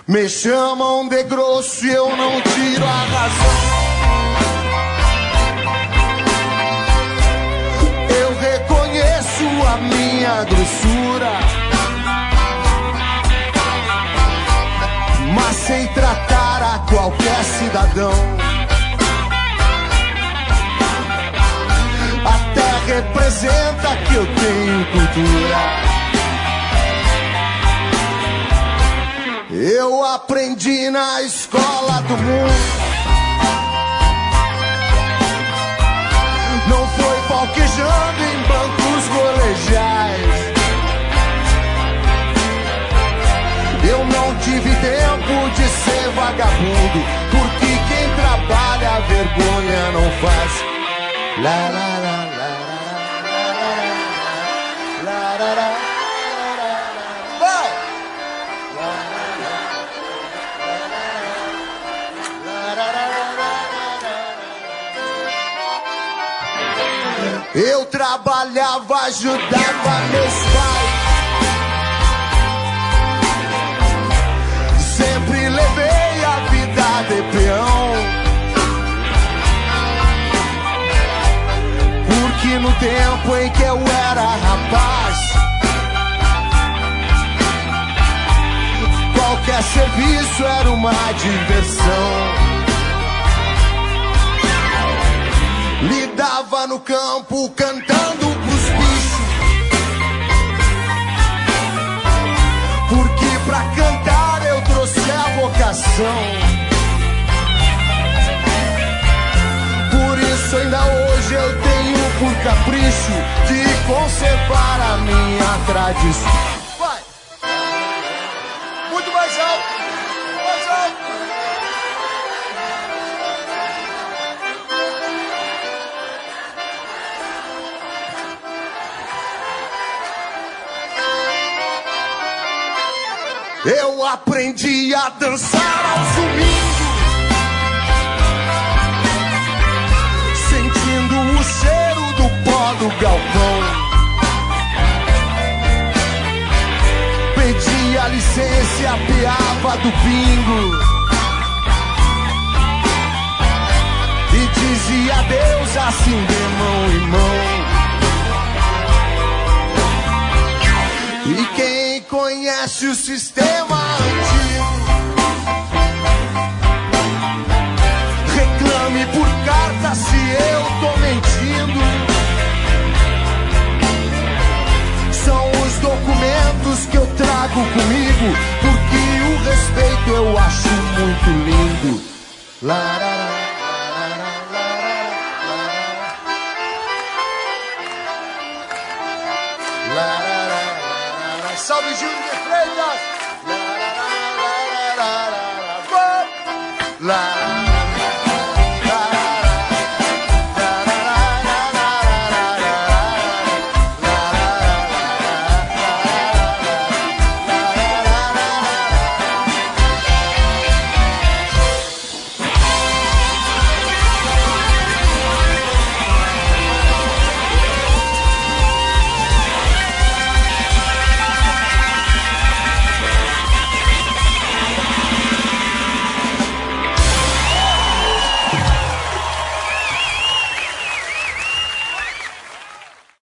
Me chamam de grosso e eu não tiro a razão. Eu reconheço a minha grossura, mas sei tratar a qualquer cidadão. Até representa que eu tenho cultura. Eu aprendi na escola do mundo. Não foi palquejando em bancos colegiais. Eu não tive tempo de ser vagabundo, porque quem trabalha a vergonha não faz. La la la la la la la la. Eu trabalhava, ajudava meus pais. Sempre levei a vida de peão, porque no tempo em que eu era rapaz, qualquer serviço era uma diversão. Lidava no campo cantando pros bichos, porque pra cantar eu trouxe a vocação. Por isso ainda hoje eu tenho por capricho de conservar a minha tradição. Vai! Muito mais alto! Mais alto! Eu aprendi a dançar aos domingos, sentindo o cheiro do pó do galpão. Pedia licença e apeava do bingo, e dizia adeus assim de mão em mão. E quem conhece o sistema antigo, reclame por carta se eu tô mentindo. São os documentos que eu trago comigo, porque o respeito eu acho muito lindo. Larará. Salve, Júlio de Freitas!